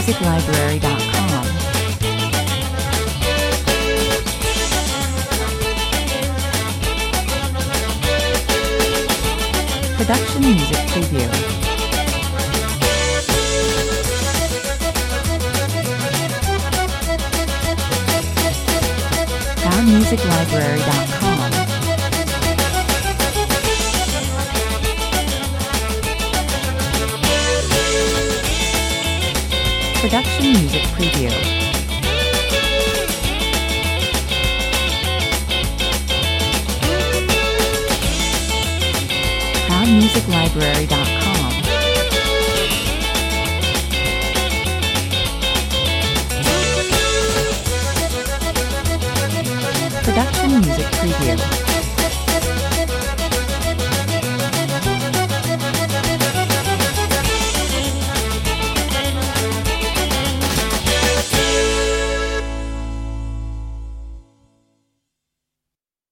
ProudMusicLibrary.com. Production Music Preview. ProudMusicLibrary.com. Production Music Preview. ProudMusicLibrary.com. Production Music Preview.